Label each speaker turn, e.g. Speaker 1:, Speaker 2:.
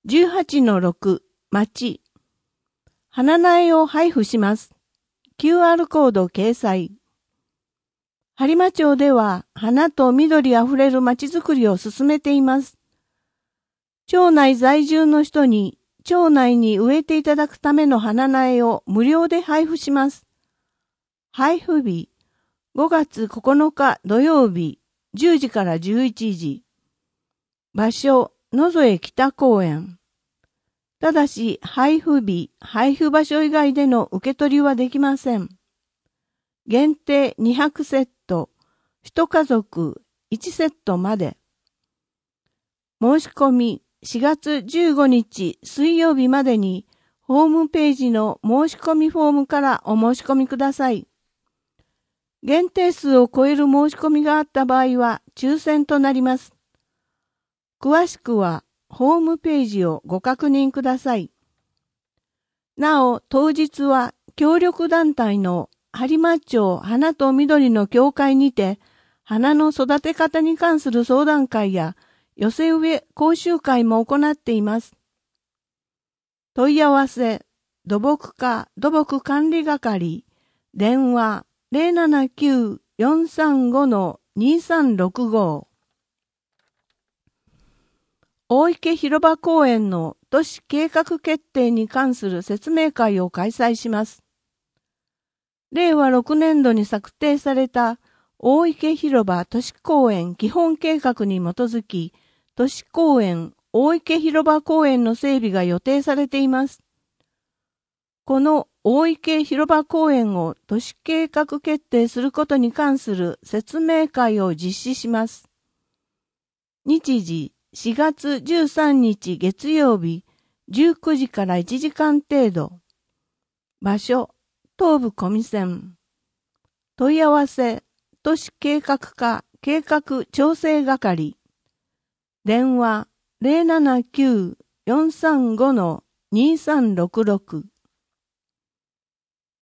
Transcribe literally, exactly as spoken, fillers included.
Speaker 1: じゅうはちのろく、町。花苗を配布します。キューアール コード掲載。播磨町では花と緑あふれる町づくりを進めています。町内在住の人に町内に植えていただくための花苗を無料で配布します。配布日、ごがつここのか土曜日、じゅうじからじゅういちじ。場所、野添北公園。ただし、配布日、配布場所以外での受け取りはできません。限定にひゃくセット、一家族いちセットまで。申し込みしがつじゅうごにち水曜日までに、ホームページの申し込みフォームからお申し込みください。限定数を超える申し込みがあった場合は抽選となります。詳しくはホームページをご確認ください。なお、当日は協力団体の播磨町花と緑の協会にて花の育て方に関する相談会や寄せ植え講習会も行っています。問い合わせ、土木課土木管理係、電話 ゼロななきゅう よんさんご にさんろくご。大池広場公園の都市計画決定に関する説明会を開催します。れいわろくねんどに策定された大池広場都市公園基本計画に基づき、都市公園大池広場公園の整備が予定されています。この大池広場公園を都市計画決定することに関する説明会を実施します。日時しがつじゅうさんにち月曜日じゅうくじからいちじかん程度。場所、東部小見線。問い合わせ、都市計画課計画調整係。電話 ゼロななきゅう よんさんご にさんろくろく。